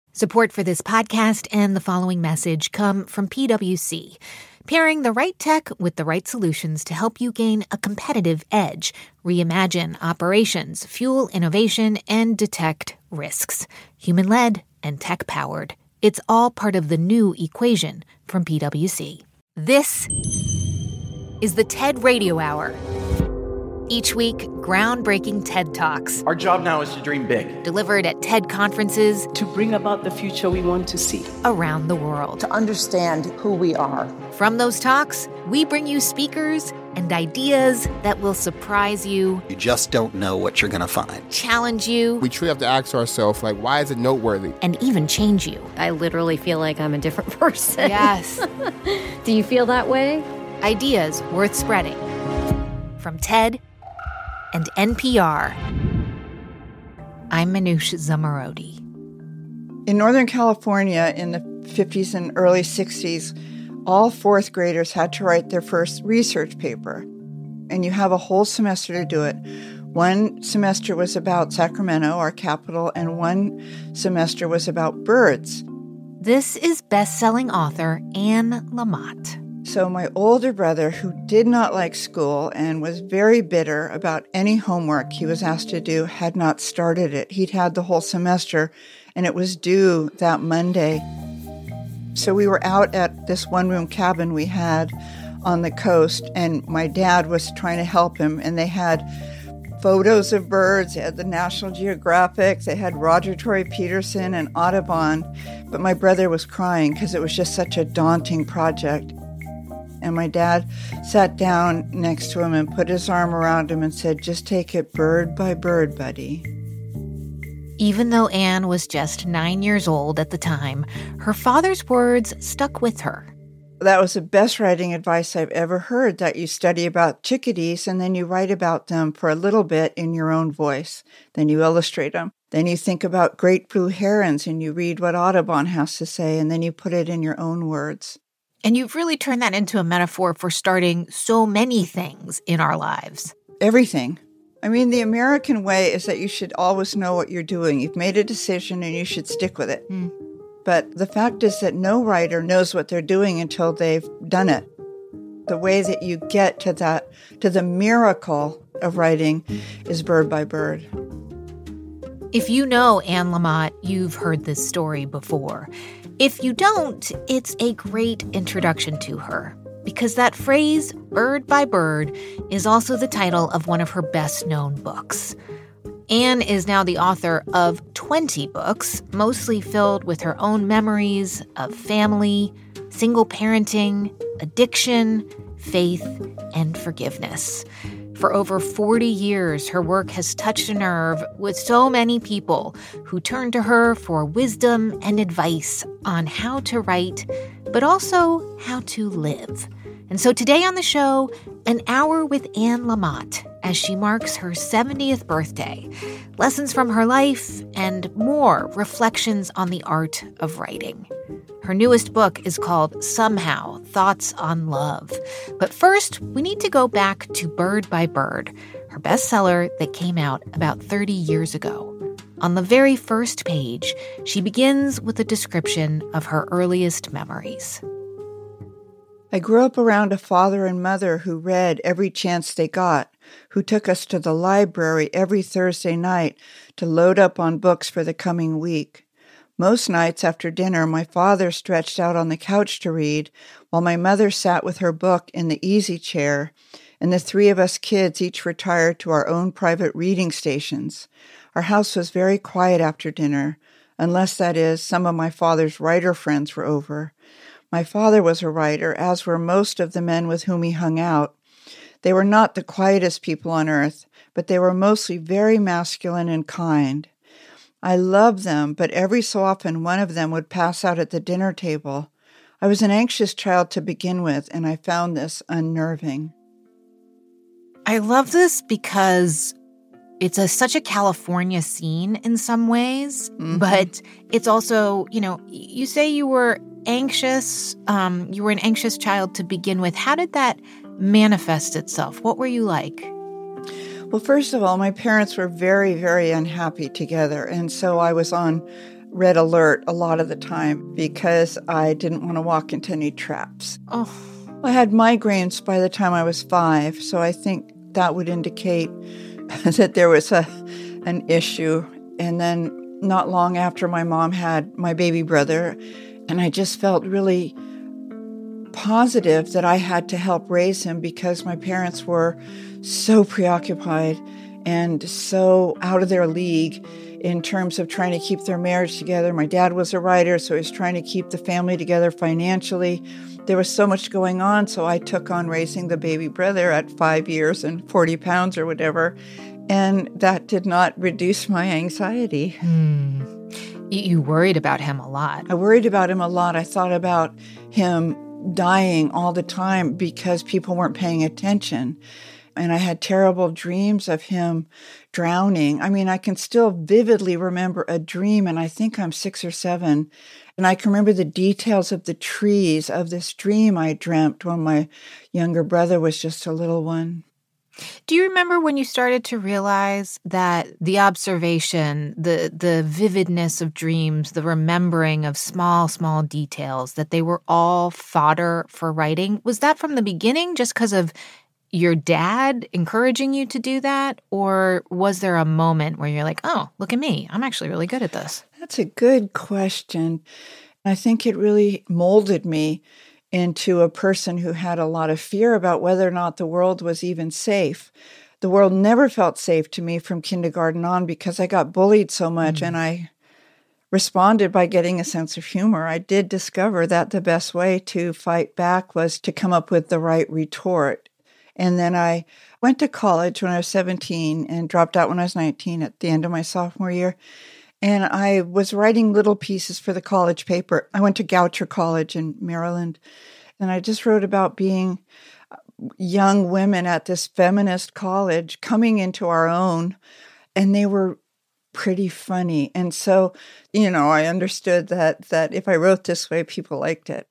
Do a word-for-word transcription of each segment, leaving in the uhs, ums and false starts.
Support for this podcast and the following message come from P W C, pairing the right tech with the right solutions to help you gain a competitive edge, reimagine operations, fuel innovation, and detect risks. Human-led and tech-powered. It's all part of the new equation from P W C. This is the TED Radio Hour. Each week, groundbreaking TED Talks. Our job now is to dream big. Delivered at TED conferences. To bring about the future we want to see. Around the world. To understand who we are. From those talks, we bring you speakers and ideas that will surprise you. You just don't know what you're going to find. Challenge you. We truly have to ask ourselves, like, why is it noteworthy? And even change you. I literally feel like I'm a different person. Yes. Do you feel that way? Ideas worth spreading. From TED and N P R. I'm Manoush Zomorodi. In Northern California in the fifties and early sixties, all fourth graders had to write their first research paper. And you have a whole semester to do it. One semester was about Sacramento, our capital, and one semester was about birds. This is best-selling author Anne Lamott. So my older brother, who did not like school and was very bitter about any homework he was asked to do, had not started it. He'd had the whole semester, and it was due that Monday. So we were out at this one-room cabin we had on the coast, and my dad was trying to help him, and they had photos of birds. They had the National Geographic. They had Roger Tory Peterson and Audubon. But my brother was crying because it was just such a daunting project. And my dad sat down next to him and put his arm around him and said, "Just take it bird by bird, buddy." Even though Anne was just nine years old at the time, her father's words stuck with her. That was the best writing advice I've ever heard, that you study about chickadees and then you write about them for a little bit in your own voice. Then you illustrate them. Then you think about great blue herons and you read what Audubon has to say, and then you put it in your own words. And you've really turned that into a metaphor for starting so many things in our lives. Everything. I mean, the American way is that you should always know what you're doing. You've made a decision and you should stick with it. Mm. But the fact is that no writer knows what they're doing until they've done it. The way that you get to that, to the miracle of writing, is bird by bird. If you know Anne Lamott, you've heard this story before. If you don't, it's a great introduction to her, because that phrase, bird by bird, is also the title of one of her best-known books. Anne is now the author of twenty books, mostly filled with her own memories of family, single parenting, addiction, faith, and forgiveness. For over forty years, her work has touched a nerve with so many people who turn to her for wisdom and advice on how to write, but also how to live. And so today on the show, an hour with Anne Lamott as she marks her seventieth birthday, lessons from her life, and more reflections on the art of writing. Her newest book is called Somehow, Thoughts on Love. But first, we need to go back to Bird by Bird, her bestseller that came out about thirty years ago. On the very first page, she begins with a description of her earliest memories. I grew up around a father and mother who read every chance they got, who took us to the library every Thursday night to load up on books for the coming week. Most nights after dinner, my father stretched out on the couch to read, while my mother sat with her book in the easy chair, and the three of us kids each retired to our own private reading stations. Our house was very quiet after dinner, unless, that is, some of my father's writer friends were over. My father was a writer, as were most of the men with whom he hung out. They were not the quietest people on earth, but they were mostly very masculine and kind. I loved them, but every so often one of them would pass out at the dinner table. I was an anxious child to begin with, and I found this unnerving. I love this because it's a, such a California scene in some ways, mm-hmm. but it's also, you know, you say you were anxious, um, you were an anxious child to begin with. How did that manifest itself? What were you like? Well, first of all, my parents were very, very unhappy together, and so I was on red alert a lot of the time because I didn't want to walk into any traps. Oh. I had migraines by the time I was five, so I think that would indicate that there was a an issue. And then not long after, my mom had my baby brother, and I just felt really positive that I had to help raise him because my parents were so preoccupied and so out of their league in terms of trying to keep their marriage together. My dad was a writer, so he was trying to keep the family together financially. There was so much going on, so I took on raising the baby brother at five years and forty pounds or whatever, and that did not reduce my anxiety. Hmm. You, you worried about him a lot. I worried about him a lot. I thought about him dying all the time because people weren't paying attention. And I had terrible dreams of him drowning. I mean, I can still vividly remember a dream, and I think I'm six or seven. And I can remember the details of the trees of this dream I dreamt when my younger brother was just a little one. Do you remember when you started to realize that the observation, the the vividness of dreams, the remembering of small, small details, that they were all fodder for writing? Was that from the beginning just because of your dad encouraging you to do that? Or was there a moment where you're like, oh, look at me, I'm actually really good at this? That's a good question. I think it really molded me into a person who had a lot of fear about whether or not the world was even safe. The world never felt safe to me from kindergarten on because I got bullied so much, mm-hmm. and I responded by getting a sense of humor. I did discover that the best way to fight back was to come up with the right retort. And then I went to college when I was seventeen and dropped out when I was nineteen at the end of my sophomore year. And I was writing little pieces for the college paper. I went to Goucher College in Maryland, and I just wrote about being young women at this feminist college coming into our own, and they were pretty funny. And so, you know, I understood that that if I wrote this way, people liked it.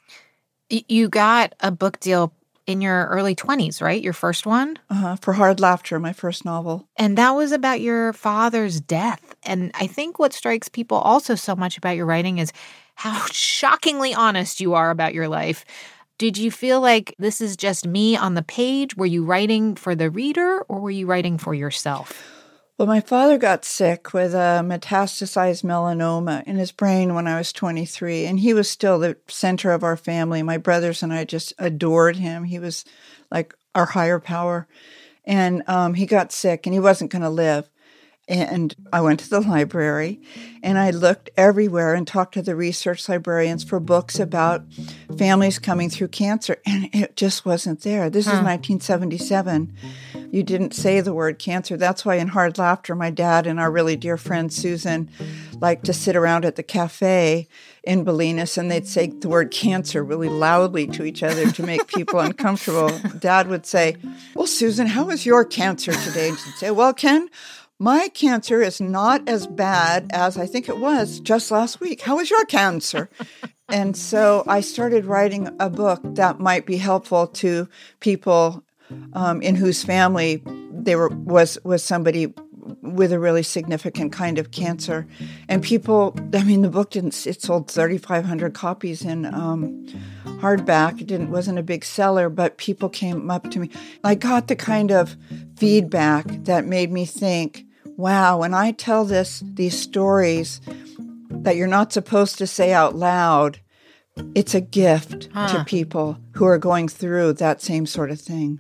You got a book deal in your early twenties, right? Your first one? Uh-huh, for Hard Laughter, my first novel. And that was about your father's death. And I think what strikes people also so much about your writing is how shockingly honest you are about your life. Did you feel like this is just me on the page? Were you writing for the reader, or were you writing for yourself? Well, my father got sick with a metastasized melanoma in his brain when I was twenty-three, and he was still the center of our family. My brothers and I just adored him. He was like our higher power. And um, he got sick, and he wasn't going to live. And I went to the library, and I looked everywhere and talked to the research librarians for books about families coming through cancer, and it just wasn't there. This huh. is nineteen seventy-seven. You didn't say the word cancer. That's why in Hard Laughter, my dad and our really dear friend Susan liked to sit around at the cafe in Bolinas, and they'd say the word cancer really loudly to each other to make people uncomfortable. Dad would say, well, Susan, how is your cancer today? And she'd say, well, Ken, my cancer is not as bad as I think it was just last week. How is your cancer? And so I started writing a book that might be helpful to people um, in whose family they were was was somebody with a really significant kind of cancer. And people, I mean, the book didn't, it sold thirty-five hundred copies in um, hardback. It didn't, wasn't a big seller, but people came up to me. I got the kind of feedback that made me think, wow, when I tell this, these stories that you're not supposed to say out loud, it's a gift huh. to people who are going through that same sort of thing.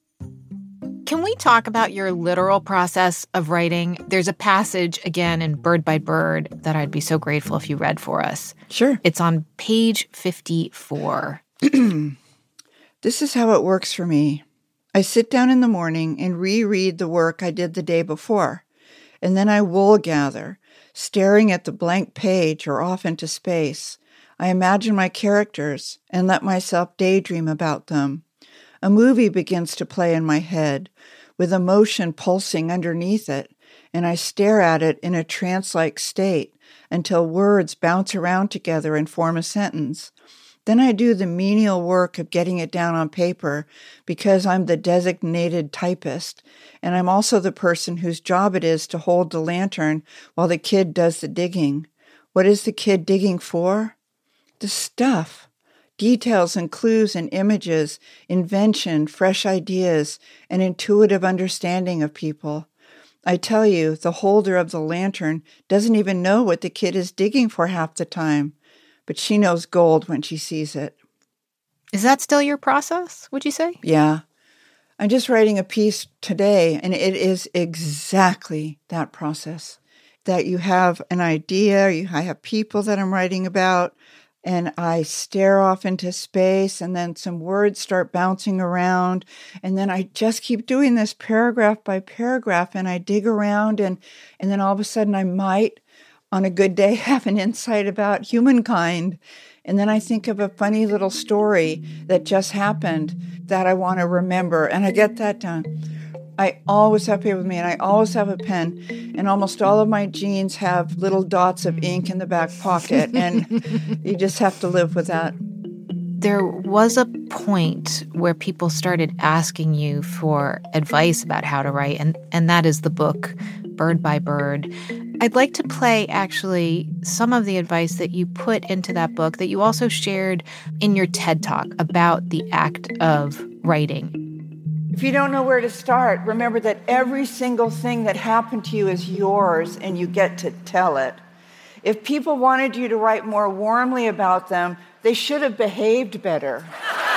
Can we talk about your literal process of writing? There's a passage, again, in Bird by Bird that I'd be so grateful if you read for us. Sure. It's on page fifty-four. This is how it works for me. I sit down in the morning and reread the work I did the day before, and then I wool gather, staring at the blank page or off into space. I imagine my characters and let myself daydream about them. A movie begins to play in my head, with emotion pulsing underneath it, and I stare at it in a trance-like state until words bounce around together and form a sentence. Then I do the menial work of getting it down on paper because I'm the designated typist, and I'm also the person whose job it is to hold the lantern while the kid does the digging. What is the kid digging for? The stuff. Details and clues and images, invention, fresh ideas, and intuitive understanding of people. I tell you, the holder of the lantern doesn't even know what the kid is digging for half the time, but she knows gold when she sees it. Is that still your process, would you say? Yeah. I'm just writing a piece today, and it is exactly that process. That you have an idea, you, I have people that I'm writing about, and I stare off into space, and then some words start bouncing around, and then I just keep doing this paragraph by paragraph, and I dig around, and, and then all of a sudden I might, on a good day, have an insight about humankind. And then I think of a funny little story that just happened that I want to remember, and I get that done. I always have paper with me, and I always have a pen, and almost all of my jeans have little dots of ink in the back pocket, and you just have to live with that. There was a point where people started asking you for advice about how to write, and, and that is the book, Bird by Bird. I'd like to play, actually, some of the advice that you put into that book that you also shared in your TED Talk about the act of writing. If you don't know where to start, remember that every single thing that happened to you is yours, and you get to tell it. If people wanted you to write more warmly about them, they should have behaved better.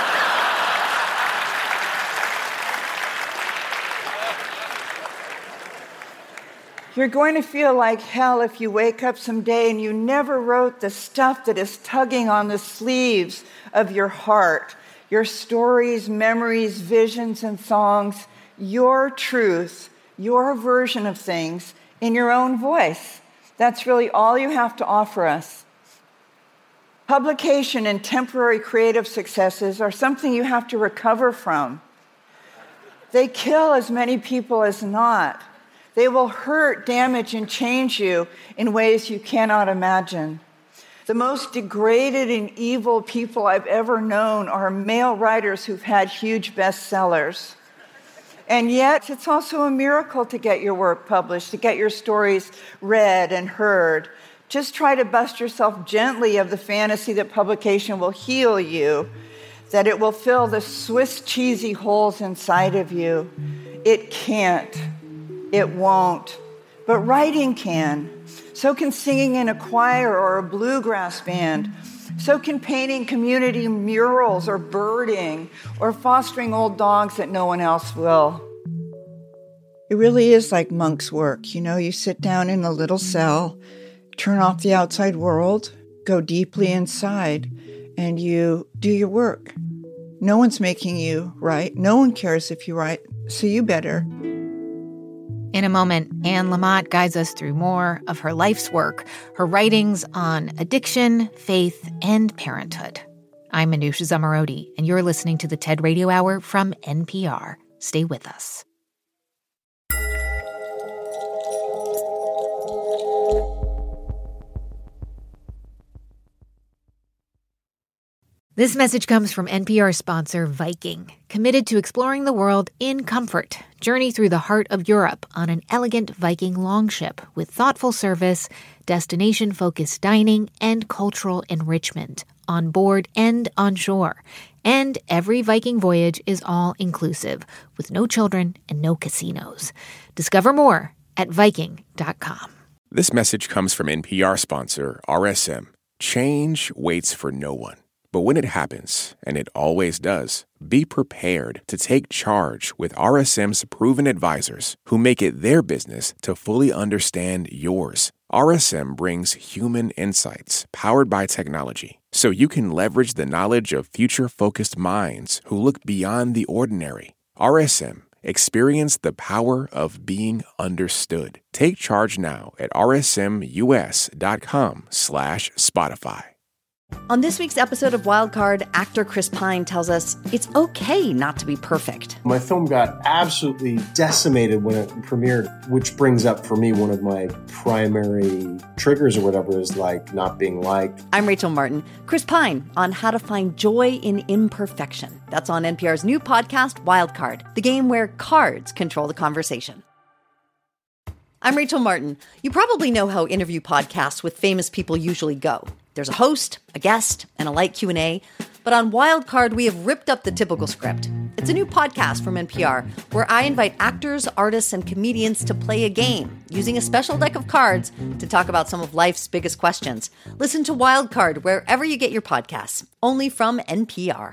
You're going to feel like hell if you wake up someday and you never wrote the stuff that is tugging on the sleeves of your heart. Your stories, memories, visions, and songs, your truth, your version of things in your own voice. That's really all you have to offer us. Publication and temporary creative successes are something you have to recover from. They kill as many people as not. They will hurt, damage, and change you in ways you cannot imagine. The most degraded and evil people I've ever known are male writers who've had huge bestsellers. And yet, it's also a miracle to get your work published, to get your stories read and heard. Just try to bust yourself gently of the fantasy that publication will heal you, that it will fill the Swiss cheesy holes inside of you. It can't. It won't. But writing can. So can singing in a choir or a bluegrass band. So can painting community murals or birding or fostering old dogs that no one else will. It really is like monk's work. You know, you sit down in a little cell, turn off the outside world, go deeply inside, and you do your work. No one's making you write. No one cares if you write, so you better. In a moment, Anne Lamott guides us through more of her life's work, her writings on addiction, faith, and parenthood. I'm Manoush Zomorodi, and you're listening to the TED Radio Hour from N P R. Stay with us. This message comes from N P R sponsor Viking, committed to exploring the world in comfort. Journey through the heart of Europe on an elegant Viking longship with thoughtful service, destination-focused dining, and cultural enrichment on board and on shore. And every Viking voyage is all-inclusive, with no children and no casinos. Discover more at Viking dot com. This message comes from N P R sponsor R S M. Change waits for no one. But when it happens, and it always does, be prepared to take charge with R S M's proven advisors who make it their business to fully understand yours. R S M brings human insights powered by technology, so you can leverage the knowledge of future-focused minds who look beyond the ordinary. R S M. Experience the power of being understood. Take charge now at rsmus.com slash Spotify. On this week's episode of Wildcard, actor Chris Pine tells us it's okay not to be perfect. My film got absolutely decimated when it premiered, which brings up for me one of my primary triggers or whatever is like not being liked. I'm Rachel Martin. Chris Pine on how to find joy in imperfection. That's on N P R's new podcast, Wildcard, the game where cards control the conversation. I'm Rachel Martin. You probably know how interview podcasts with famous people usually go. There's a host, a guest, and a light Q and A. But on Wildcard, we have ripped up the typical script. It's a new podcast from N P R where I invite actors, artists, and comedians to play a game using a special deck of cards to talk about some of life's biggest questions. Listen to Wildcard wherever you get your podcasts, only from N P R.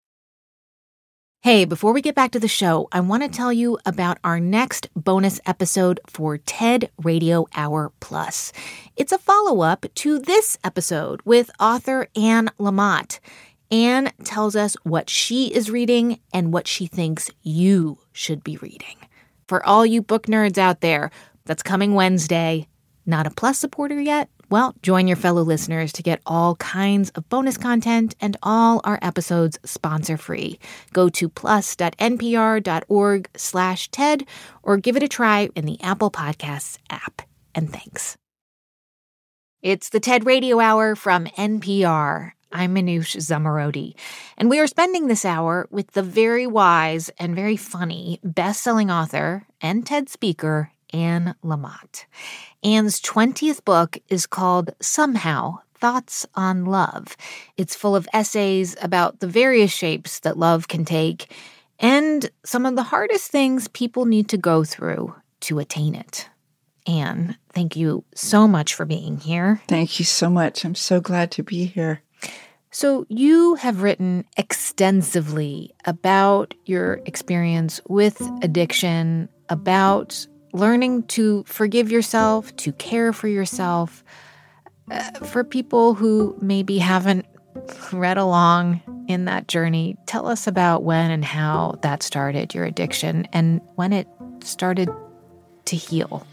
Hey, before we get back to the show, I want to tell you about our next bonus episode for TED Radio Hour Plus. It's a follow-up to this episode with author Anne Lamott. Anne tells us what she is reading and what she thinks you should be reading. For all you book nerds out there, that's coming Wednesday. Not a Plus supporter yet? Well, join your fellow listeners to get all kinds of bonus content and all our episodes sponsor-free. Go to plus.npr.org slash TED or give it a try in the Apple Podcasts app. And thanks. It's the TED Radio Hour from N P R. I'm Manoush Zomorodi, and we are spending this hour with the very wise and very funny best-selling author and TED speaker, Anne Lamott. Anne's twentieth book is called Somehow, Thoughts on Love. It's full of essays about the various shapes that love can take and some of the hardest things people need to go through to attain it. Anne, thank you so much for being here. Thank you so much. I'm so glad to be here. So you have written extensively about your experience with addiction, about learning to forgive yourself, to care for yourself. Uh, for people who maybe haven't read along in that journey, tell us about when and how that started, your addiction, and when it started to heal.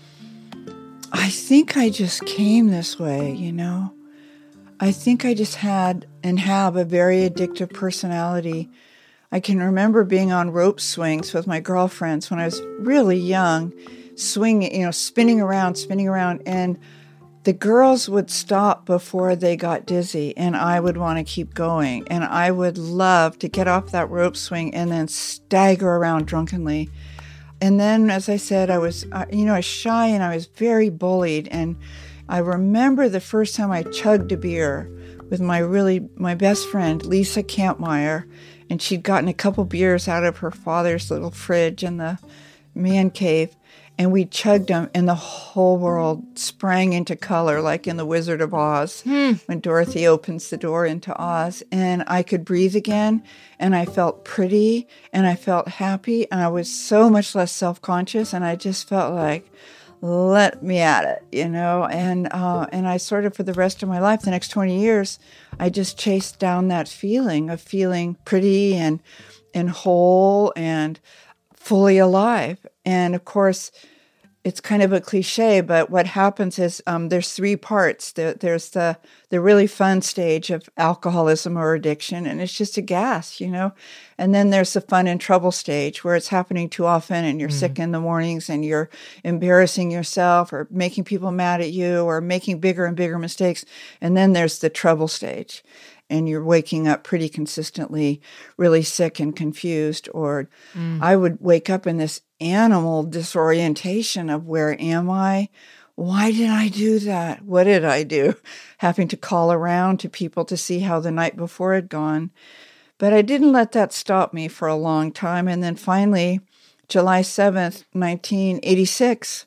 I think I just came this way, you know. I think I just had and have a very addictive personality. I can remember being on rope swings with my girlfriends when I was really young, swinging, you know, spinning around, spinning around, and the girls would stop before they got dizzy, and I would want to keep going, and I would love to get off that rope swing and then stagger around drunkenly. And then, as I said, I was, uh, you know, I was shy and I was very bullied, and I remember the first time I chugged a beer with my really, my best friend, Lisa Kampmeyer, and she'd gotten a couple beers out of her father's little fridge in the man cave, and we chugged them, and the whole world sprang into color, like in The Wizard of Oz, hmm. when Dorothy opens the door into Oz. And I could breathe again, and I felt pretty, and I felt happy, and I was so much less self-conscious, and I just felt like, let me at it, you know? And uh, and I sort of, for the rest of my life, the next twenty years, I just chased down that feeling of feeling pretty and and whole and fully alive. And of course, it's kind of a cliche, but what happens is um, there's three parts. There, there's the the really fun stage of alcoholism or addiction, and it's just a gas, you know. And then there's the fun and trouble stage where it's happening too often, and you're mm-hmm. sick in the mornings, and you're embarrassing yourself or making people mad at you or making bigger and bigger mistakes. And then there's the trouble stage, and you're waking up pretty consistently really sick and confused. Or mm. I would wake up in this animal disorientation of where am I? Why did I do that? What did I do? Having to call around to people to see how the night before had gone. But I didn't let that stop me for a long time. And then finally, July seventh, nineteen eighty-six,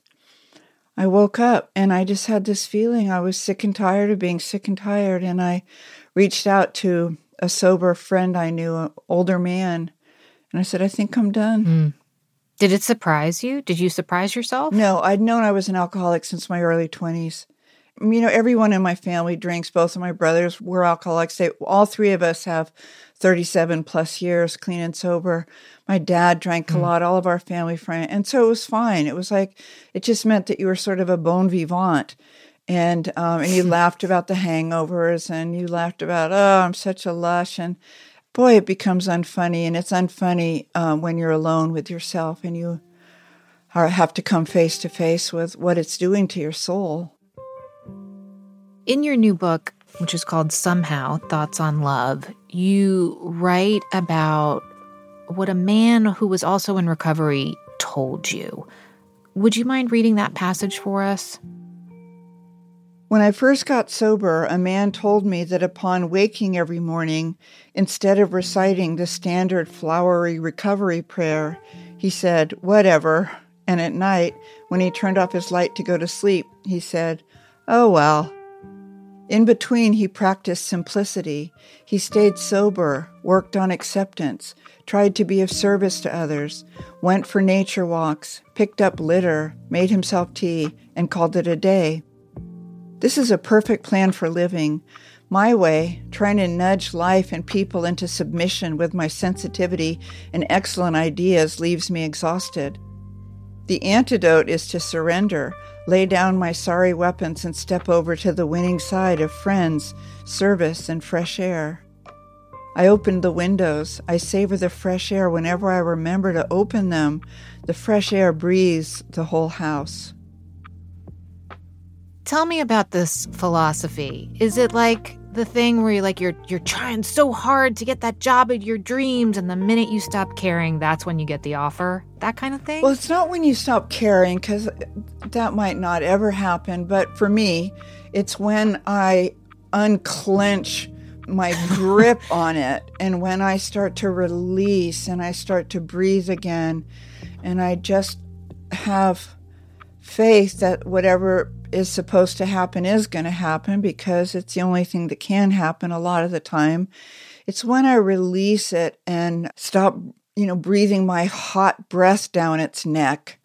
I woke up and I just had this feeling I was sick and tired of being sick and tired. And I reached out to a sober friend I knew, an older man, and I said, I think I'm done. Mm. Did it surprise you? Did you surprise yourself? No, I'd known I was an alcoholic since my early twenties. You know, everyone in my family drinks. Both of my brothers were alcoholics. They, all three of us have thirty-seven plus years clean and sober. My dad drank a mm. lot, all of our family friends. And so it was fine. It was like, it just meant that you were sort of a bon vivant. And um, and you laughed about the hangovers, and you laughed about, oh, I'm such a lush. And boy, it becomes unfunny. And it's unfunny um, when you're alone with yourself and you are, have to come face to face with what it's doing to your soul. In your new book, which is called Somehow, Thoughts on Love, you write about what a man who was also in recovery told you. Would you mind reading that passage for us? When I first got sober, a man told me that upon waking every morning, instead of reciting the standard flowery recovery prayer, he said, "Whatever." And at night, when he turned off his light to go to sleep, he said, "Oh, well." In between, he practiced simplicity. He stayed sober, worked on acceptance, tried to be of service to others, went for nature walks, picked up litter, made himself tea, and called it a day. This is a perfect plan for living. My way, trying to nudge life and people into submission with my sensitivity and excellent ideas, leaves me exhausted. The antidote is to surrender, lay down my sorry weapons and step over to the winning side of friends, service, and fresh air. I open the windows. I savor the fresh air whenever I remember to open them. The fresh air breathes the whole house. Tell me about this philosophy. Is it like the thing where you're like you're you're trying so hard to get that job of your dreams, and the minute you stop caring, that's when you get the offer? That kind of thing? Well, it's not when you stop caring, because that might not ever happen. But for me, it's when I unclench my grip on it, and when I start to release and I start to breathe again, and I just have faith that whatever is supposed to happen is going to happen, because it's the only thing that can happen a lot of the time. It's when I release it and stop, you know, breathing my hot breath down its neck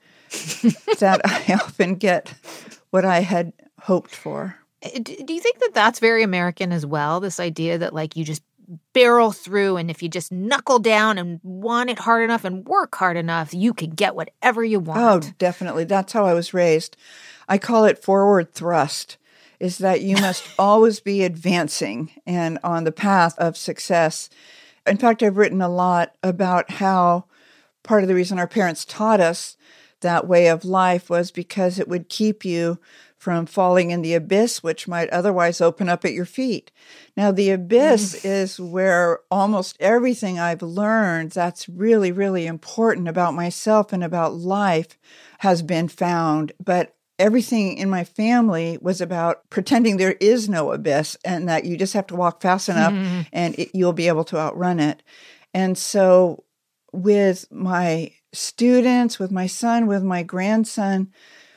that I often get what I had hoped for. Do you think that that's very American as well? This idea that like you just barrel through, and if you just knuckle down and want it hard enough and work hard enough, you can get whatever you want. Oh, definitely. That's how I was raised. I call it forward thrust, is that you must always be advancing and on the path of success. In fact, I've written a lot about how part of the reason our parents taught us that way of life was because it would keep you from falling in the abyss, which might otherwise open up at your feet. Now, the abyss mm. is where almost everything I've learned that's really, really important about myself and about life has been found. But everything in my family was about pretending there is no abyss and that you just have to walk fast enough mm. and it, you'll be able to outrun it. And so with my students, with my son, with my grandson,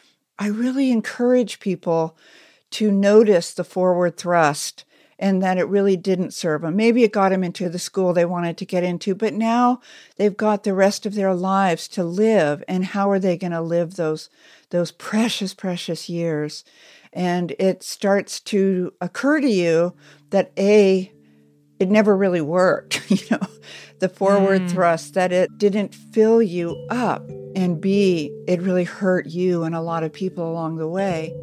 I really encourage people to notice the forward thrust and that it really didn't serve them. Maybe it got them into the school they wanted to get into, but now they've got the rest of their lives to live. And how are they going to live those, those precious, precious years? And it starts to occur to you that A, it never really worked, you know, the forward mm. thrust, that it didn't fill you up. And B, it really hurt you and a lot of people along the way.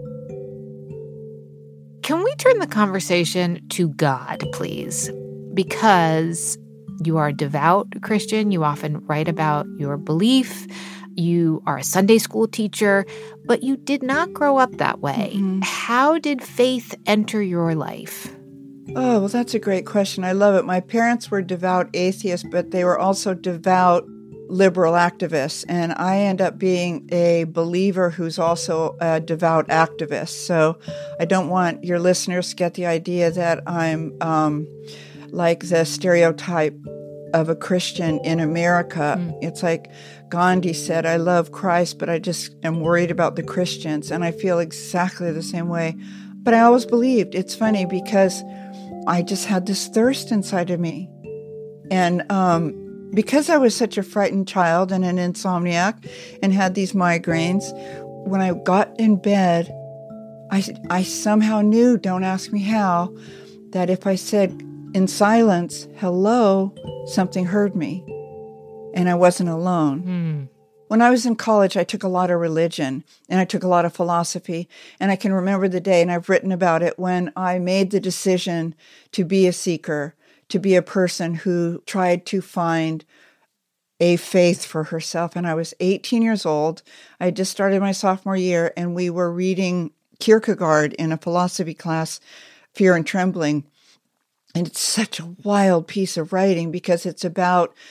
Can we turn the conversation to God, please? Because you are a devout Christian. You often write about your belief. You are a Sunday school teacher, but you did not grow up that way. Mm-hmm. How did faith enter your life? Oh, well, that's a great question. I love it. My parents were devout atheists, but they were also devout liberal activists, and I end up being a believer who's also a devout activist. So I don't want your listeners to get the idea that I'm um, like the stereotype of a Christian in America. Mm. It's like Gandhi said, I love Christ, but I just am worried about the Christians, and I feel exactly the same way. But I always believed. It's funny because I just had this thirst inside of me. And um because I was such a frightened child and an insomniac and had these migraines, when I got in bed, I, I somehow knew, don't ask me how, that if I said in silence, hello, something heard me. And I wasn't alone. Mm. When I was in college, I took a lot of religion and I took a lot of philosophy. And I can remember the day, and I've written about it, when I made the decision to be a seeker, to be a person who tried to find a faith for herself. And I was eighteen years old. I had just started my sophomore year, and we were reading Kierkegaard in a philosophy class, Fear and Trembling. And it's such a wild piece of writing because it's about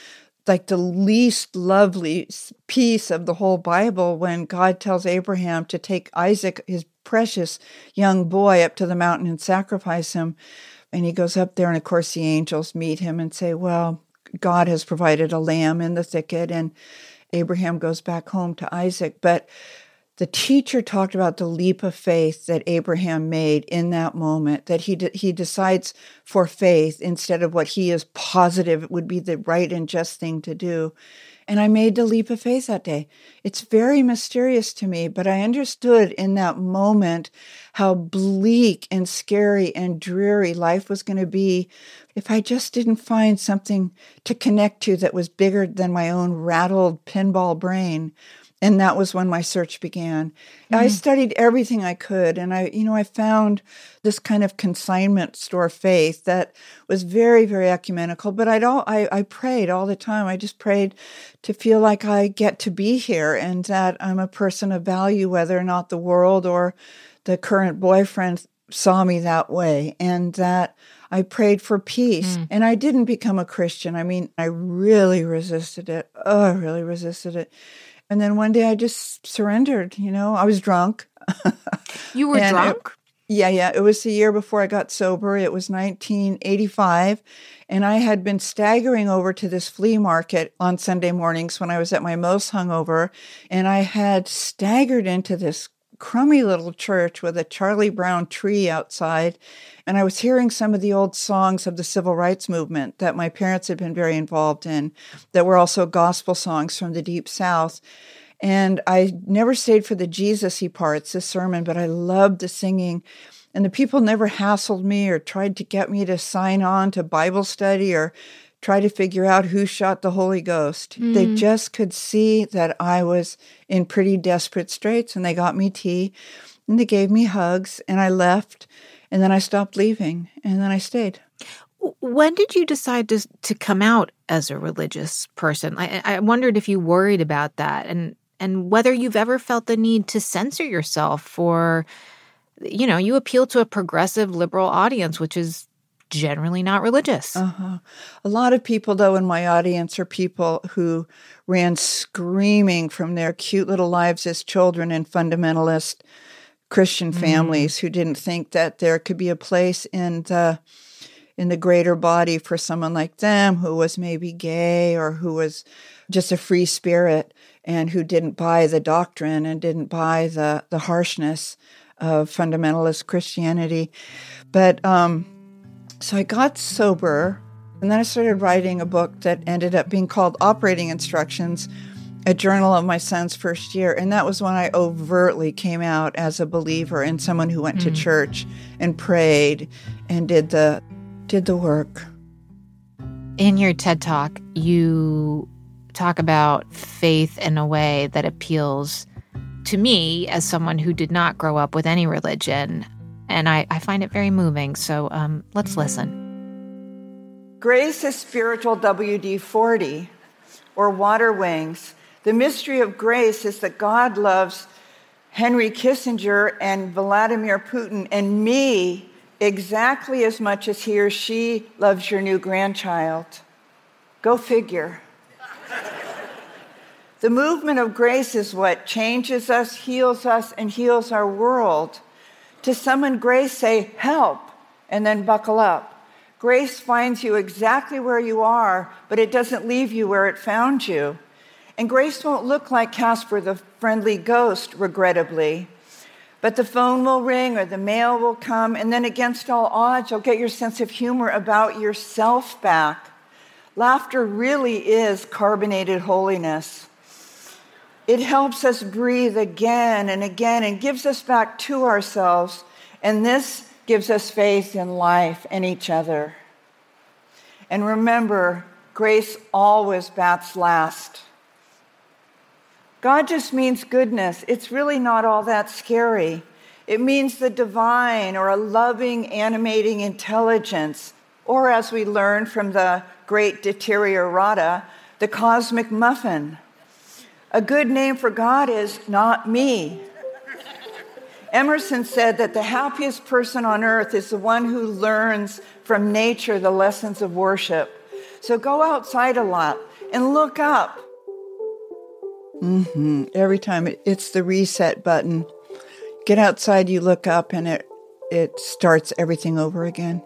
like the least lovely piece of the whole Bible when God tells Abraham to take Isaac, his precious young boy, up to the mountain and sacrifice him. And he goes up there, and of course the angels meet him and say, well, God has provided a lamb in the thicket, and Abraham goes back home to Isaac. But the teacher talked about the leap of faith that Abraham made in that moment, that he de- he decides for faith instead of what he is positive would be the right and just thing to do. And I made the leap of faith that day. It's very mysterious to me, but I understood in that moment how bleak and scary and dreary life was going to be if I just didn't find something to connect to that was bigger than my own rattled pinball brain. And that was when my search began. Mm-hmm. I studied everything I could, and I, you know, I found this kind of consignment store faith that was very, very ecumenical. But I'd all, I, I prayed all the time. I just prayed to feel like I get to be here and that I'm a person of value, whether or not the world or the current boyfriend saw me that way, and that I prayed for peace. Mm. And I didn't become a Christian. I mean, I really resisted it. Oh, I really resisted it. And then one day I just surrendered, you know. I was drunk. You were drunk? It, yeah, yeah. It was the year before I got sober. It was nineteen eighty-five. And I had been staggering over to this flea market on Sunday mornings when I was at my most hungover. And I had staggered into this crummy little church with a Charlie Brown tree outside. And I was hearing some of the old songs of the civil rights movement that my parents had been very involved in, that were also gospel songs from the Deep South. And I never stayed for the Jesus-y parts, this sermon, but I loved the singing. And the people never hassled me or tried to get me to sign on to Bible study or try to figure out who shot the Holy Ghost. Mm. They just could see that I was in pretty desperate straits, and they got me tea, and they gave me hugs, and I left, and then I stopped leaving, and then I stayed. When did you decide to to come out as a religious person? I, I wondered if you worried about that, and and whether you've ever felt the need to censor yourself for, you know, you appeal to a progressive liberal audience, which is generally not religious. Uh-huh. A lot of people, though, in my audience are people who ran screaming from their cute little lives as children in fundamentalist Christian families mm. who didn't think that there could be a place in the in the greater body for someone like them who was maybe gay or who was just a free spirit and who didn't buy the doctrine and didn't buy the, the harshness of fundamentalist Christianity. But um So I got sober, and then I started writing a book that ended up being called Operating Instructions, a journal of my son's first year. And that was when I overtly came out as a believer and someone who went mm. to church and prayed and did the did the work. In your TED Talk, you talk about faith in a way that appeals to me as someone who did not grow up with any religion. And I, I find it very moving. So um, let's listen. Grace is spiritual W D forty, or water wings. The mystery of grace is that God loves Henry Kissinger and Vladimir Putin and me exactly as much as he or she loves your new grandchild. Go figure. The movement of grace is what changes us, heals us, and heals our world. To summon grace, say, help, and then buckle up. Grace finds you exactly where you are, but it doesn't leave you where it found you. And grace won't look like Casper the Friendly Ghost, regrettably. But the phone will ring or the mail will come, and then against all odds, you'll get your sense of humor about yourself back. Laughter really is carbonated holiness. It helps us breathe again and again and gives us back to ourselves. And this gives us faith in life and each other. And remember, grace always bats last. God just means goodness. It's really not all that scary. It means the divine or a loving, animating intelligence. Or as we learned from the great Deteriorata, the cosmic muffin. A good name for God is not me. Emerson said that the happiest person on earth is the one who learns from nature the lessons of worship. So go outside a lot and look up. Mm-hmm. Every time it, it's the reset button. Get outside, you look up, and it it starts everything over again.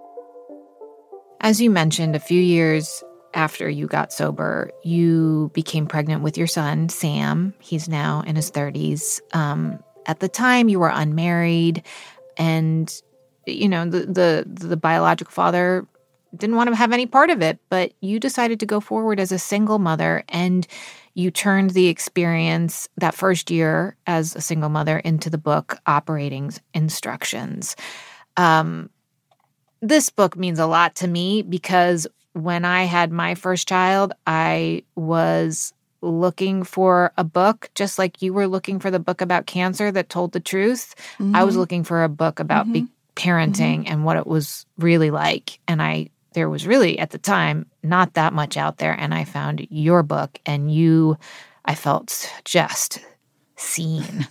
As you mentioned, a few years after you got sober, you became pregnant with your son, Sam. He's now in his thirties. Um, at the time, you were unmarried, and, you know, the, the, the biological father didn't want to have any part of it, but you decided to go forward as a single mother, and you turned the experience that first year as a single mother into the book Operating Instructions. Um, this book means a lot to me because when I had my first child, I was looking for a book, just like you were looking for the book about cancer that told the truth. Mm-hmm. I was looking for a book about mm-hmm. be- parenting mm-hmm. and what it was really like. And I there was really, at the time, not that much out there. And I found your book, and you, I felt just seen.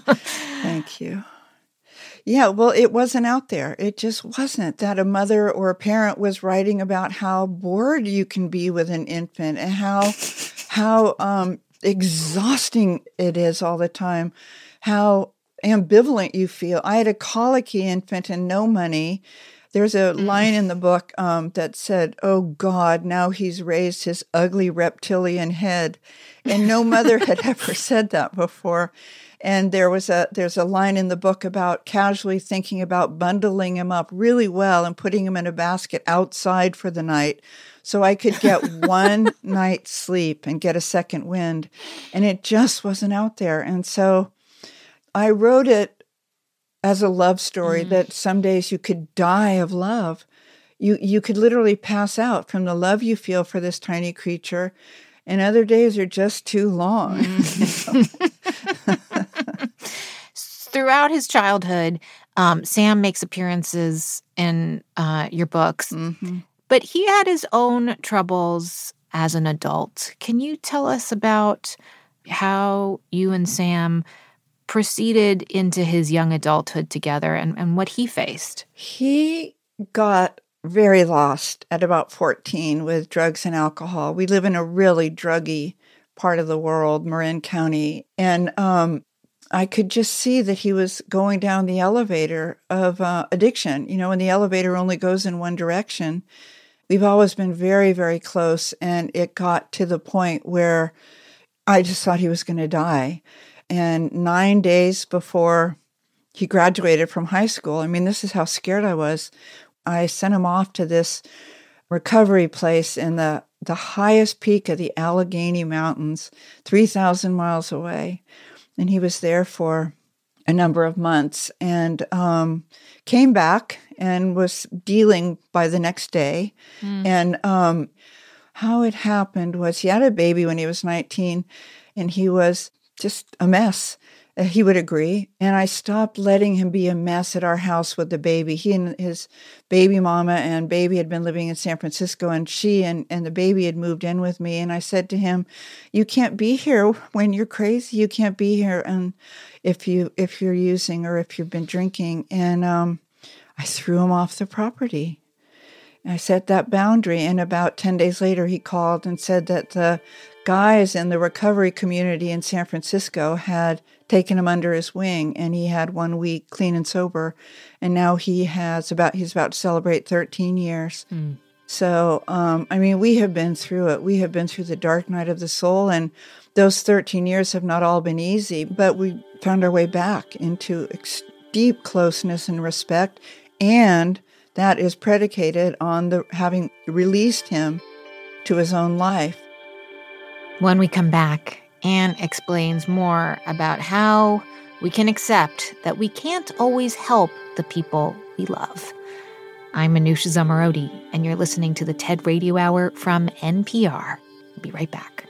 Thank you. Yeah, well, it wasn't out there. It just wasn't that a mother or a parent was writing about how bored you can be with an infant and how how um, exhausting it is all the time, how ambivalent you feel. I had a colicky infant and no money. There's a line in the book um, that said, "Oh God, now he's raised his ugly reptilian head," and no mother had ever said that before. And there was a there's a line in the book about casually thinking about bundling him up really well and putting him in a basket outside for the night, so I could get one night's sleep and get a second wind, and it just wasn't out there. And so I wrote it as a love story, mm. that some days you could die of love. You you could literally pass out from the love you feel for this tiny creature, and other days are just too long. Mm. Throughout his childhood, um, Sam makes appearances in uh, your books, mm-hmm. but he had his own troubles as an adult. Can you tell us about how you and Sam proceeded into his young adulthood together and, and what he faced? He got very lost at about fourteen with drugs and alcohol. We live in a really druggy part of the world, Marin County, and um, I could just see that he was going down the elevator of uh, addiction. You know, when the elevator only goes in one direction. We've always been very, very close, and it got to the point where I just thought he was going to die. And nine days before he graduated from high school, I mean, this is how scared I was, I sent him off to this recovery place in the, the highest peak of the Allegheny Mountains, three thousand miles away. And he was there for a number of months and um, came back and was dealing by the next day. Mm. And um, how it happened was he had a baby when he was nineteen, and he was just a mess. Uh, he would agree. And I stopped letting him be a mess at our house with the baby. He and his baby mama and baby had been living in San Francisco, and she and, and the baby had moved in with me. And I said to him, "You can't be here when you're crazy. You can't be here and if you if you're using or if you've been drinking." And um, I threw him off the property. I set that boundary, and about ten days later, he called and said that the guys in the recovery community in San Francisco had taken him under his wing, and he had one week clean and sober, and now he has about he's about to celebrate thirteen years. Mm. So, um, I mean, we have been through it. We have been through the dark night of the soul, and those thirteen years have not all been easy, but we found our way back into ex- deep closeness and respect, and that is predicated on the having released him to his own life. When we come back, Anne explains more about how we can accept that we can't always help the people we love. I'm Manoush Zomorodi, and you're listening to the TED Radio Hour from N P R. We'll be right back.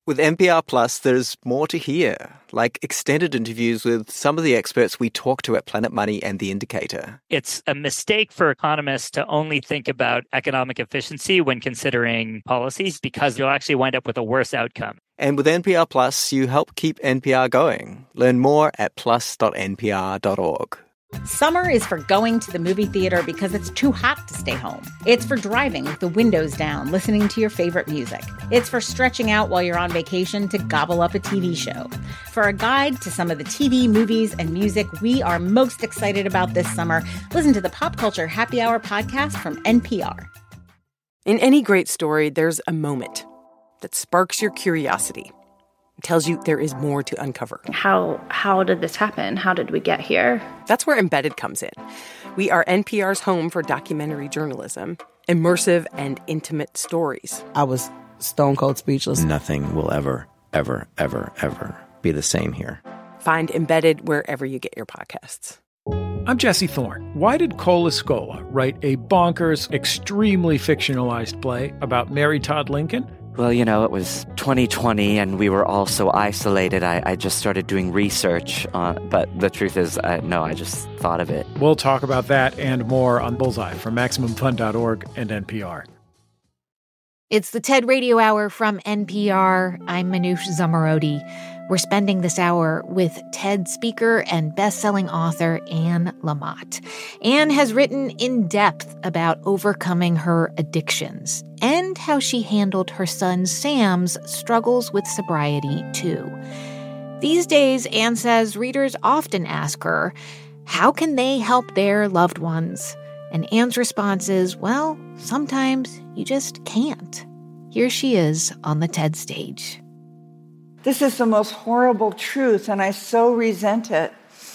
With N P R Plus, there's more to hear, like extended interviews with some of the experts we talk to at Planet Money and The Indicator. It's a mistake for economists to only think about economic efficiency when considering policies, because you'll actually wind up with a worse outcome. And with N P R Plus, you help keep N P R going. Learn more at plus dot n p r dot org. Summer is for going to the movie theater because it's too hot to stay home. It's for driving with the windows down, listening to your favorite music. It's for stretching out while you're on vacation to gobble up a T V show. For a guide to some of the T V, movies, and music we are most excited about this summer, listen to the Pop Culture Happy Hour podcast from N P R. In any great story, there's a moment that sparks your curiosity. It tells you there is more to uncover. How how did this happen? How did we get here? That's where Embedded comes in. We are N P R's home for documentary journalism, immersive and intimate stories. I was stone cold speechless. Nothing will ever, ever, ever, ever be the same here. Find Embedded wherever you get your podcasts. I'm Jesse Thorne. Why did Cole Escola write a bonkers, extremely fictionalized play about Mary Todd Lincoln? Well, you know, it was twenty twenty and we were all so isolated. I, I just started doing research. Uh, but the truth is, uh, no, I just thought of it. We'll talk about that and more on Bullseye from Maximum Fun dot org and N P R. It's the TED Radio Hour from N P R. I'm Manoush Zomorodi. We're spending this hour with TED speaker and best-selling author Anne Lamott. Anne has written in depth about overcoming her addictions and how she handled her son Sam's struggles with sobriety, too. These days, Anne says readers often ask her, how can they help their loved ones? And Anne's response is, well, sometimes you just can't. Here she is on the TED stage. This is the most horrible truth, and I so resent it.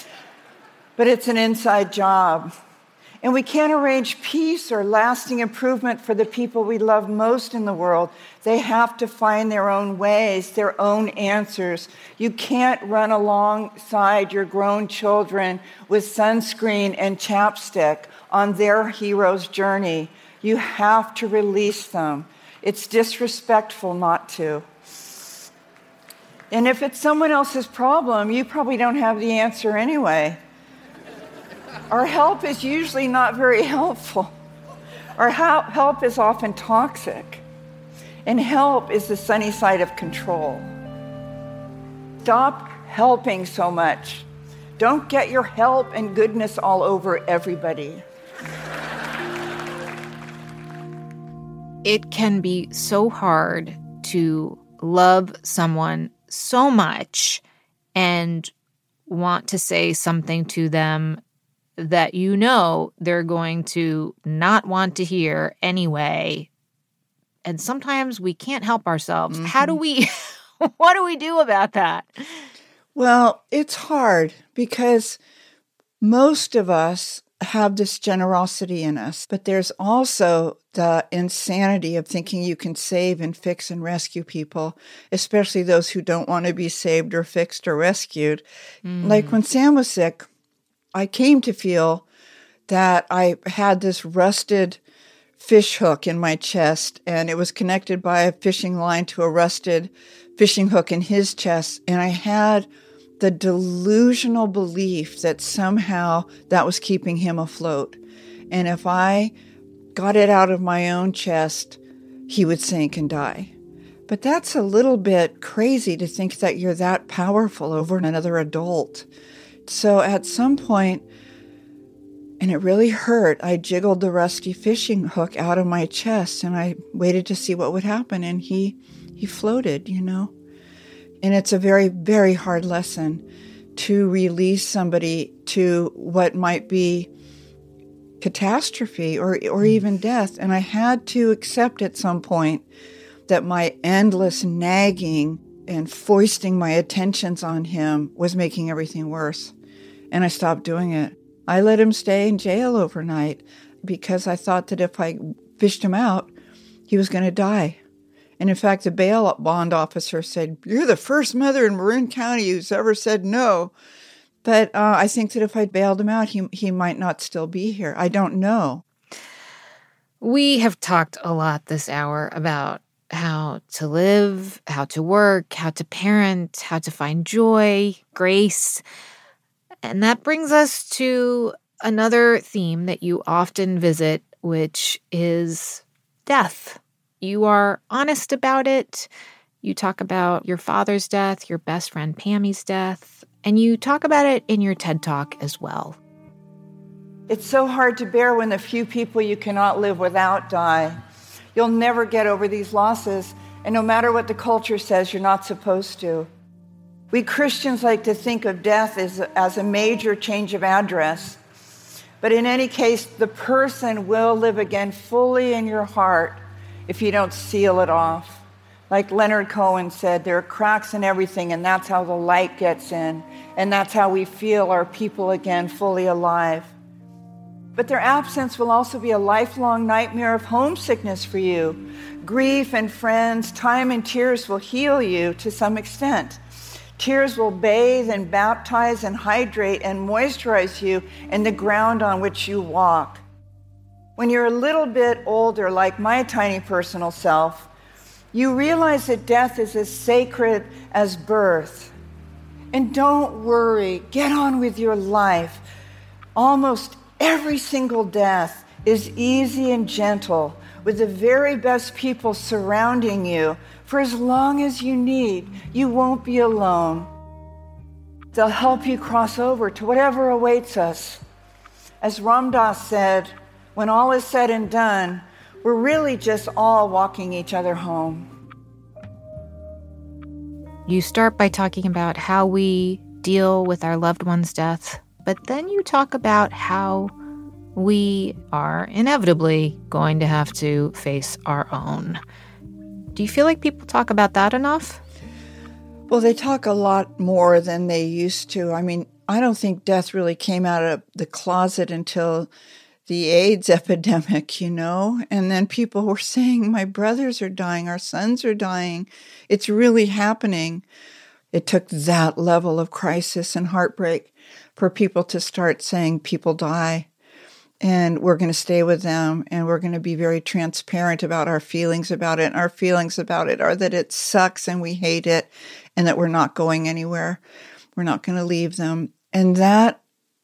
But it's an inside job. And we can't arrange peace or lasting improvement for the people we love most in the world. They have to find their own ways, their own answers. You can't run alongside your grown children with sunscreen and chapstick on their hero's journey. You have to release them. It's disrespectful not to. And if it's someone else's problem, you probably don't have the answer anyway. Our help is usually not very helpful. Our help is often toxic. And help is the sunny side of control. Stop helping so much. Don't get your help and goodness all over everybody. It can be so hard to love someone so much and want to say something to them that you know they're going to not want to hear anyway. And sometimes we can't help ourselves. Mm-hmm. How do we, what do we do about that? Well, it's hard because most of us have this generosity in us, but there's also the insanity of thinking you can save and fix and rescue people, especially those who don't want to be saved or fixed or rescued. Mm. Like when Sam was sick, I came to feel that I had this rusted fish hook in my chest, and it was connected by a fishing line to a rusted fishing hook in his chest, and I had the delusional belief that somehow that was keeping him afloat. And if I got it out of my own chest, he would sink and die. But that's a little bit crazy to think that you're that powerful over another adult. So at some point, and it really hurt, I jiggled the rusty fishing hook out of my chest and I waited to see what would happen. And he, he floated, you know. And it's a very, very hard lesson to release somebody to what might be catastrophe or or even death. And I had to accept at some point that my endless nagging and foisting my attentions on him was making everything worse. And I stopped doing it. I let him stay in jail overnight because I thought that if I fished him out, he was going to die. And in fact, the bail bond officer said, "You're the first mother in Marin County who's ever said no." But uh, I think that if I bailed him out, he he might not still be here. I don't know. We have talked a lot this hour about how to live, how to work, how to parent, how to find joy, grace. And that brings us to another theme that you often visit, which is death. You are honest about it. You talk about your father's death, your best friend Pammy's death, and you talk about it in your TED Talk as well. It's so hard to bear when the few people you cannot live without die. You'll never get over these losses, and no matter what the culture says, you're not supposed to. We Christians like to think of death as, as a major change of address. But in any case, the person will live again fully in your heart if you don't seal it off. Like Leonard Cohen said, there are cracks in everything, and that's how the light gets in. And that's how we feel our people again fully alive. But their absence will also be a lifelong nightmare of homesickness for you. Grief and friends, time and tears will heal you to some extent. Tears will bathe and baptize and hydrate and moisturize you in the ground on which you walk. When you're a little bit older, like my tiny personal self, you realize that death is as sacred as birth. And don't worry, get on with your life. Almost every single death is easy and gentle, with the very best people surrounding you for as long as you need. You won't be alone. They'll help you cross over to whatever awaits us. As Ram Dass said, when all is said and done, we're really just all walking each other home. You start by talking about how we deal with our loved one's death, but then you talk about how we are inevitably going to have to face our own. Do you feel like people talk about that enough? Well, they talk a lot more than they used to. I mean, I don't think death really came out of the closet until the AIDS epidemic, you know? And then people were saying, my brothers are dying, our sons are dying. It's really happening. It took that level of crisis and heartbreak for people to start saying people die. And we're going to stay with them, and we're going to be very transparent about our feelings about it. And our feelings about it are that it sucks and we hate it, and that we're not going anywhere. We're not going to leave them. And that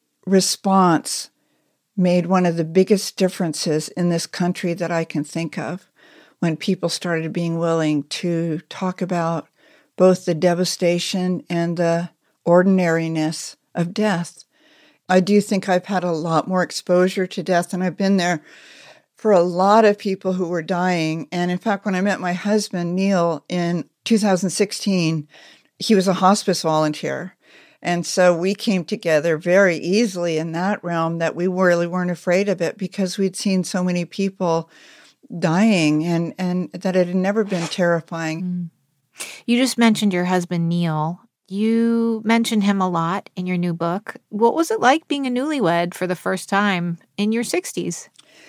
response made one of the biggest differences in this country that I can think of, when people started being willing to talk about both the devastation and the ordinariness of death. I do think I've had a lot more exposure to death, and I've been there for a lot of people who were dying. And in fact, when I met my husband, Neil, in two thousand sixteen, he was a hospice volunteer. And so we came together very easily in that realm, that we really weren't afraid of it because we'd seen so many people dying, and, and that it had never been terrifying. Mm. You just mentioned your husband, Neil. You mentioned him a lot in your new book. What was it like being a newlywed for the first time in your sixties?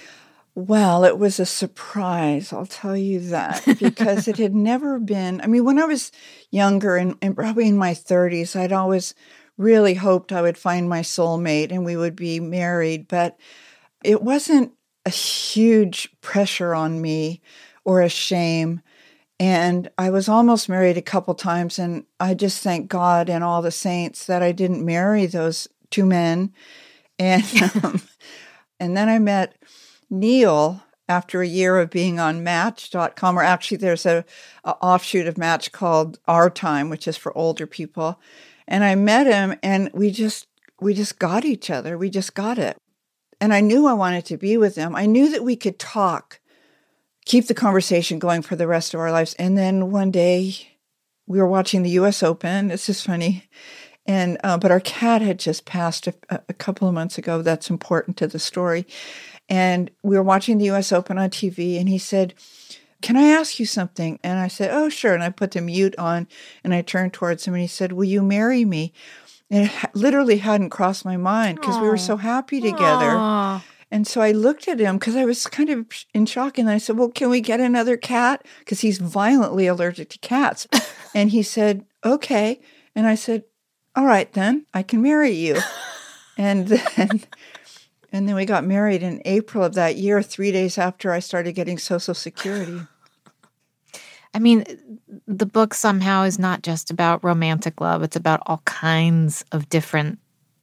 Well, it was a surprise, I'll tell you that, because it had never been. I mean, when I was younger and, and probably in my thirties, I'd always really hoped I would find my soulmate and we would be married. But it wasn't a huge pressure on me or a shame. And I was almost married a couple times, and I just thank God and all the saints that I didn't marry those two men. And um, and then I met Neil after a year of being on Match dot com, or actually there's a, a offshoot of Match called Our Time, which is for older people. And I met him, and we just we just got each other. We just got it. And I knew I wanted to be with him. I knew that we could talk, keep the conversation going for the rest of our lives. And then one day we were watching the U S Open. This is funny. And uh, but our cat had just passed a, a couple of months ago. That's important to the story. And we were watching the U S Open on T V, and he said, "Can I ask you something?" And I said, "Oh, sure." And I put the mute on, and I turned towards him, and he said, "Will you marry me?" And it ha- literally hadn't crossed my mind because we were so happy together. Aww. And so I looked at him because I was kind of in shock. And I said, "Well, can we get another cat?" Because he's violently allergic to cats. And he said, "Okay." And I said, "All right, then I can marry you." and then, and then we got married in April of that year, three days after I started getting Social Security. I mean, the book somehow is not just about romantic love. It's about all kinds of different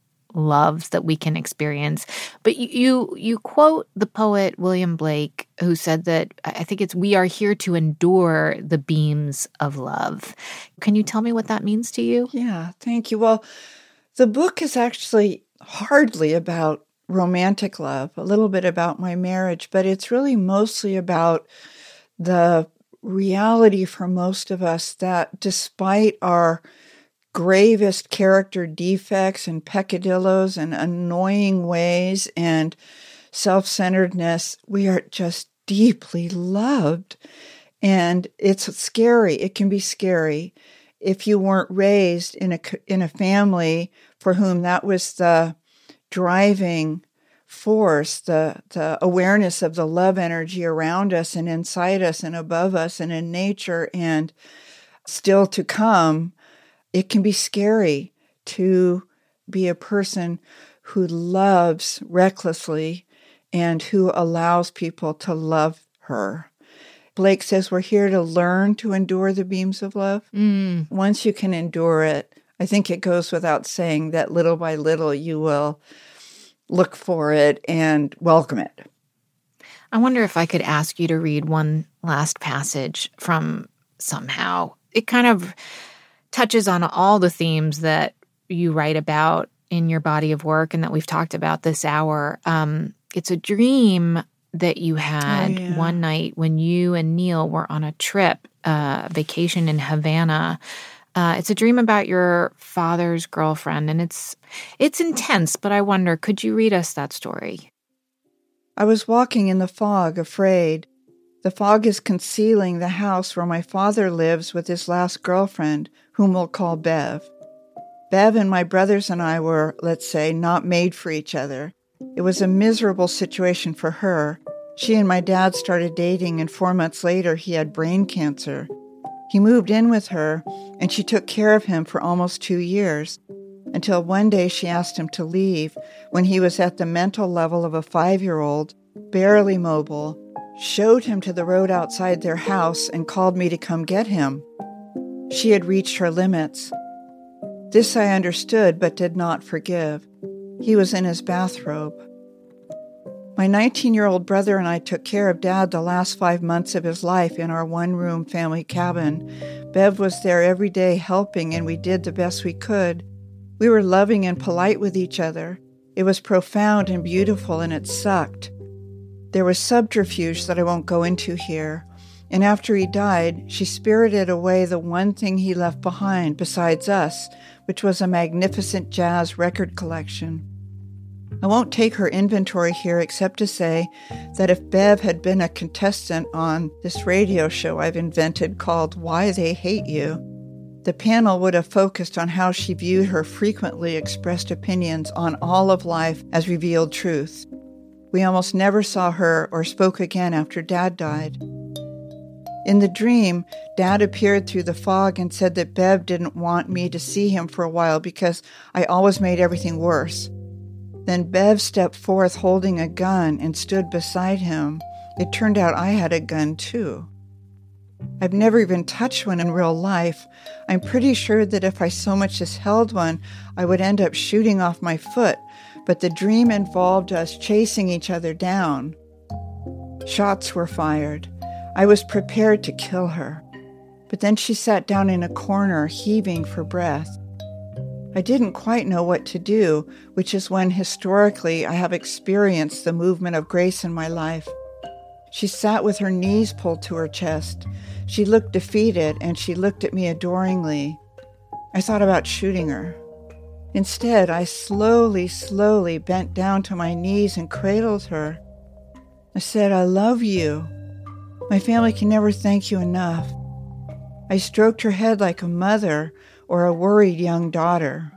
loves that we can experience. But you, you you quote the poet William Blake, who said that, I think it's, we are here to endure the beams of love. Can you tell me what that means to you? Yeah, thank you. Well, the book is actually hardly about romantic love, a little bit about my marriage, but it's really mostly about the reality for most of us that despite our gravest character defects and peccadillos and annoying ways and self-centeredness, we are just deeply loved. And it's scary. It can be scary if you weren't raised in a, in a family for whom that was the driving force, the, the awareness of the love energy around us and inside us and above us and in nature and still to come. It can be scary to be a person who loves recklessly and who allows people to love her. Blake says we're here to learn to endure the beams of love. Mm. Once you can endure it, I think it goes without saying that little by little you will look for it and welcome it. I wonder if I could ask you to read one last passage from Somehow. It kind of touches on all the themes that you write about in your body of work and that we've talked about this hour. Um, it's a dream that you had oh, yeah. one night when you and Neil were on a trip, uh, vacation in Havana. Uh, it's a dream about your father's girlfriend, and it's it's intense, but I wonder, could you read us that story? I was walking in the fog, afraid. The fog is concealing the house where my father lives with his last girlfriend, whom we'll call Bev. Bev and my brothers and I were, let's say, not made for each other. It was a miserable situation for her. She and my dad started dating, and four months later, he had brain cancer. He moved in with her, and she took care of him for almost two years, until one day she asked him to leave when he was at the mental level of a five-year-old, barely mobile, showed him to the road outside their house, and called me to come get him. She had reached her limits. This I understood but did not forgive. He was in his bathrobe. My nineteen-year-old brother and I took care of Dad the last five months of his life in our one-room family cabin. Bev was there every day helping, and we did the best we could. We were loving and polite with each other. It was profound and beautiful, and it sucked. There was subterfuge that I won't go into here. And after he died, she spirited away the one thing he left behind besides us, which was a magnificent jazz record collection. I won't take her inventory here except to say that if Bev had been a contestant on this radio show I've invented called Why They Hate You, the panel would have focused on how she viewed her frequently expressed opinions on all of life as revealed truth. We almost never saw her or spoke again after Dad died. In the dream, Dad appeared through the fog and said that Bev didn't want me to see him for a while because I always made everything worse. Then Bev stepped forth holding a gun and stood beside him. It turned out I had a gun too. I've never even touched one in real life. I'm pretty sure that if I so much as held one, I would end up shooting off my foot, but the dream involved us chasing each other down. Shots were fired. I was prepared to kill her, but then she sat down in a corner, heaving for breath. I didn't quite know what to do, which is when historically I have experienced the movement of grace in my life. She sat with her knees pulled to her chest. She looked defeated, and she looked at me adoringly. I thought about shooting her. Instead, I slowly, slowly bent down to my knees and cradled her. I said, "I love you. My family can never thank you enough." I stroked her head like a mother or a worried young daughter.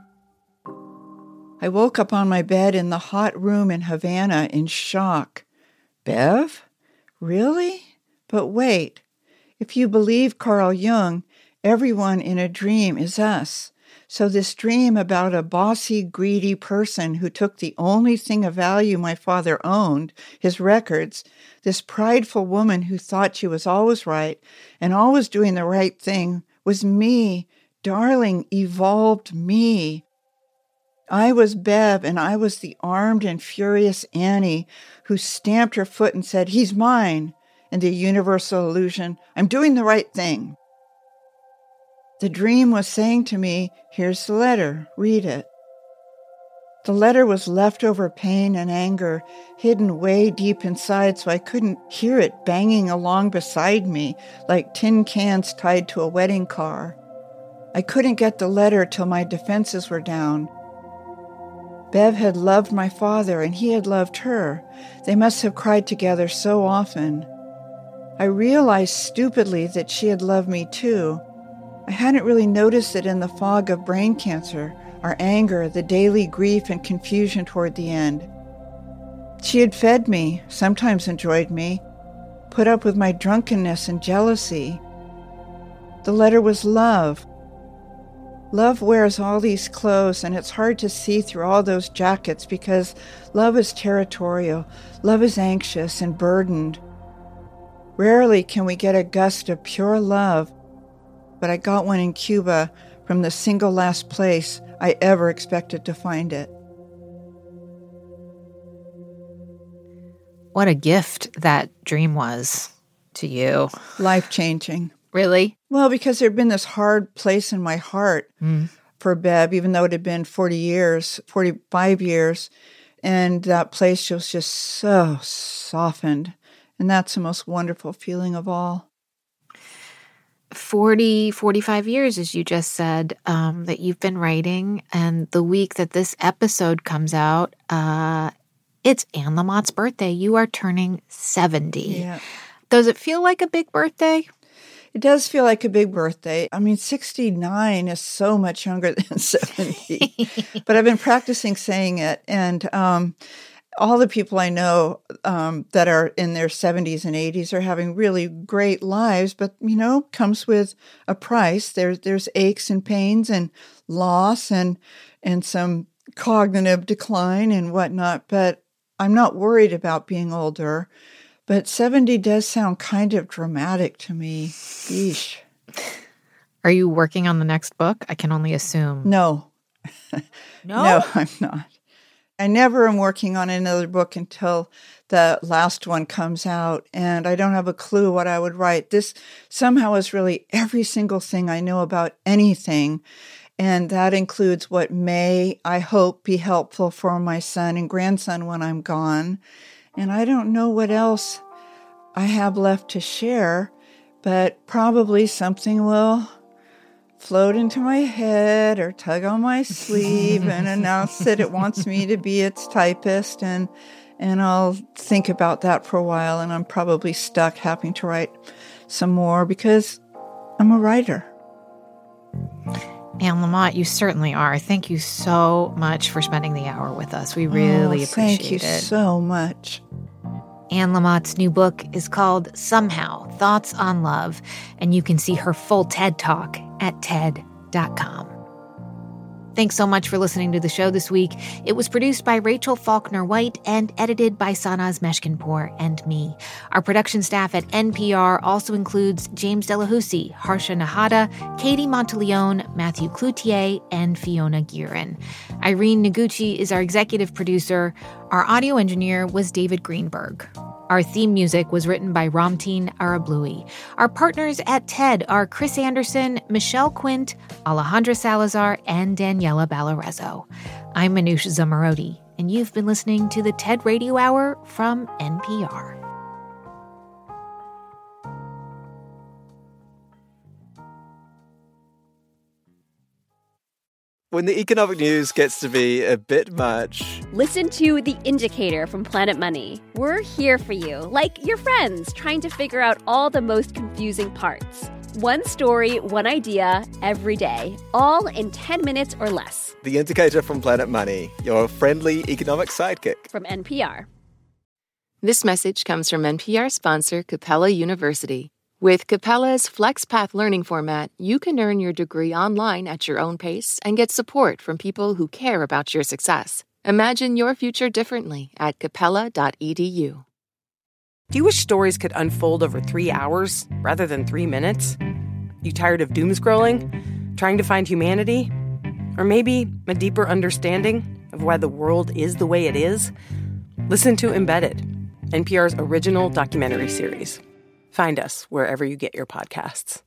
I woke up on my bed in the hot room in Havana in shock. Bev? Really? But wait. If you believe Carl Jung, everyone in a dream is us. So this dream about a bossy, greedy person who took the only thing of value my father owned, his records, this prideful woman who thought she was always right and always doing the right thing, was me, darling, evolved me. I was Bev, and I was the armed and furious Annie who stamped her foot and said, "He's mine," and the universal illusion, "I'm doing the right thing." The dream was saying to me, "Here's the letter, read it." The letter was leftover pain and anger, hidden way deep inside so I couldn't hear it banging along beside me like tin cans tied to a wedding car. I couldn't get the letter till my defenses were down. Bev had loved my father, and he had loved her. They must have cried together so often. I realized stupidly that she had loved me too. I hadn't really noticed it in the fog of brain cancer, our anger, the daily grief and confusion toward the end. She had fed me, sometimes enjoyed me, put up with my drunkenness and jealousy. The letter was love. Love wears all these clothes, and it's hard to see through all those jackets because love is territorial, love is anxious and burdened. Rarely can we get a gust of pure love, but I got one in Cuba from the single last place I ever expected to find it. What a gift that dream was to you. Life-changing. Really? Well, because there'd been this hard place in my heart mm. for Bev, even though it had been forty years, forty-five years, and that place was just so softened. And that's the most wonderful feeling of all. forty, forty-five years, as you just said, um, that you've been writing. And the week that this episode comes out, uh, it's Anne Lamott's birthday. You are turning seventy. Yeah. Does it feel like a big birthday? It does feel like a big birthday. I mean, sixty-nine is so much younger than seventy. But I've been practicing saying it. And um, all the people I know um, that are in their seventies and eighties are having really great lives. But, you know, comes with a price. There's, there's aches and pains and loss and, and some cognitive decline and whatnot. But I'm not worried about being older. But seventy does sound kind of dramatic to me. Yeesh. Are you working on the next book? I can only assume. No. No? No, I'm not. I never am working on another book until the last one comes out, and I don't have a clue what I would write. This somehow is really every single thing I know about anything, and that includes what may, I hope, be helpful for my son and grandson when I'm gone. And I don't know what else I have left to share, but probably something will float into my head or tug on my sleeve and announce that it wants me to be its typist. And, and I'll think about that for a while, and I'm probably stuck having to write some more because I'm a writer. Anne Lamott, you certainly are. Thank you so much for spending the hour with us. We really oh, appreciate thank you it. Thank you so much. Anne Lamott's new book is called Somehow, Thoughts on Love, and you can see her full TED Talk at ted dot com. Thanks so much for listening to the show this week. It was produced by Rachel Faulkner White and edited by Sanaz Meshkinpour and me. Our production staff at N P R also includes James Delahousie, Harsha Nahata, Katie Monteleone, Matthew Cloutier, and Fiona Guerin. Irene Noguchi is our executive producer. Our audio engineer was David Greenberg. Our theme music was written by Ramtin Arablouei. Our partners at TED are Chris Anderson, Michelle Quint, Alejandra Salazar, and Daniela Ballarezo. I'm Manoush Zomorodi, and you've been listening to the TED Radio Hour from N P R. When the economic news gets to be a bit much, listen to The Indicator from Planet Money. We're here for you, like your friends, trying to figure out all the most confusing parts. One story, one idea, every day, all in ten minutes or less. The Indicator from Planet Money, your friendly economic sidekick. From N P R. This message comes from N P R sponsor Capella University. With Capella's FlexPath learning format, you can earn your degree online at your own pace and get support from people who care about your success. Imagine your future differently at capella dot e d u. Do you wish stories could unfold over three hours rather than three minutes? You tired of doom scrolling? Trying to find humanity? Or maybe a deeper understanding of why the world is the way it is? Listen to Embedded, N P R's original documentary series. Find us wherever you get your podcasts.